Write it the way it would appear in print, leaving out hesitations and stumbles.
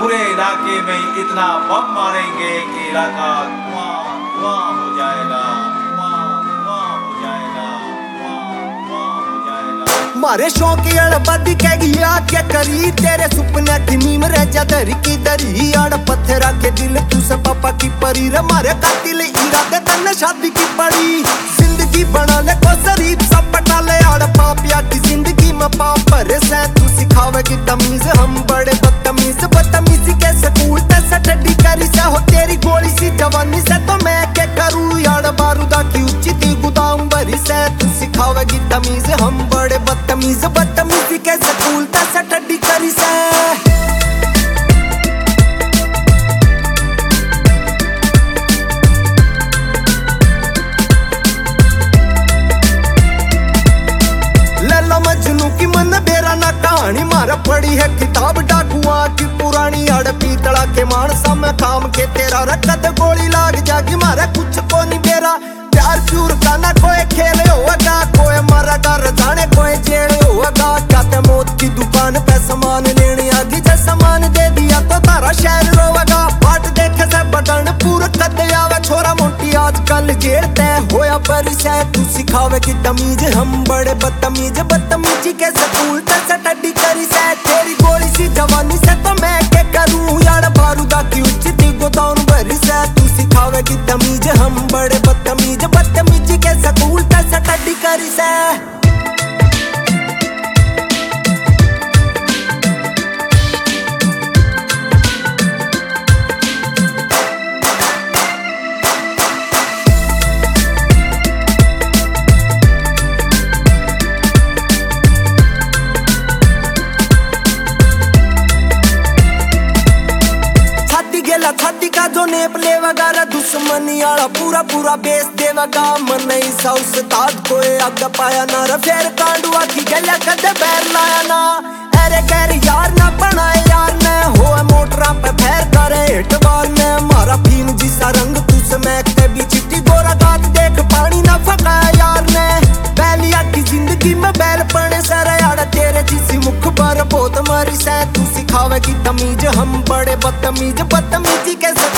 पूरे इलाके में इतना बम मारेंगे कि इलाका धुआं धुआं हो जाएगा, धुआं धुआं हो जाएगा, धुआं धुआं हो जाएगा। मारे शौक बदी कह गया क्या करी, तेरे सुपने की नीम रह जा दरी की दरी। आड़ पत्थर के दिल तू से पापा की परी रे, मारे कातिल इरादे तन्ने शादी की पड़ी। जिंदगी बना ले को शरीफ सब पटा ले, आड़ पापिया की जिंदगी में पाप भरे से। तू सिखावेगी तमीज हम बड़े बदतमीज, बदतमीजी के स्कूल तैसे टड्डी करी से। हो तेरी गोली सी जवानी से तो मैं क्या करूँ, यार बारूदा की उच्ची थी गोदाम भरी से। तू सिखावेगी तमीज हम बड़े बदतमीज, बदतमीजी के स्कूल तैसे टड्डी करी से। मजनू की मन बेरा ना कहानी मारा पड़ी है किताब डाकुआ की पुरानी। अड़ पीतड़ा के मानसा में काम के तेरा रखत गोली लाग जागी, मारा कुछ को नहीं बेरा। प्यार प्यूर का ना कोई खेल होगा, कोई मरा डर जाने कोई जेल होगा। क्या ते मौत की दुकान पे सामान लेने आगी, जब सामान दे दिया तो तारा शहर रोवेगा। बाट देखे से बटन पूरा कद आवे, छोरा मोटी आजकल जेल तय होया बरी से। तू सिखावेगी तमीज हम बड़े बदतमीज, बदतमीजी के स्कूल तैसे टड्डी करी से। तेरी गोली सी जवानी से तो मैं क्या करूँ, यार बारूदा की उच्ची थी गोदाम भरी से। तू सिखावेगी तमीज हम बड़े बदतमीज, बदतमीजी के स्कूल तैसे टड्डी करी से। छाती का जो नेप लेवगा रे, दुश्मनी आला पूरा पूरा बेस देवगा। मन नहीं सा उस्ताद कोई आगे पाया ना रे, फेर कांडुआ की गलिया कदे बैर लाया ना। अरे गैर यार ना बनाए यार ने, हो मोटरा पे फैर करे हिटवार ने। मारा भीम जिसा रंग तुस में कभी चिट्टी गोरा गात देख पानी ना फकाया यार ने। बैलिया की जिंदगी में बैल पड़े सर, यार तेरे जिसी मुख पर बहुत मारी से। तू सिखावेगी तमीज हम बड़े बदतमीज, बदतमीजी के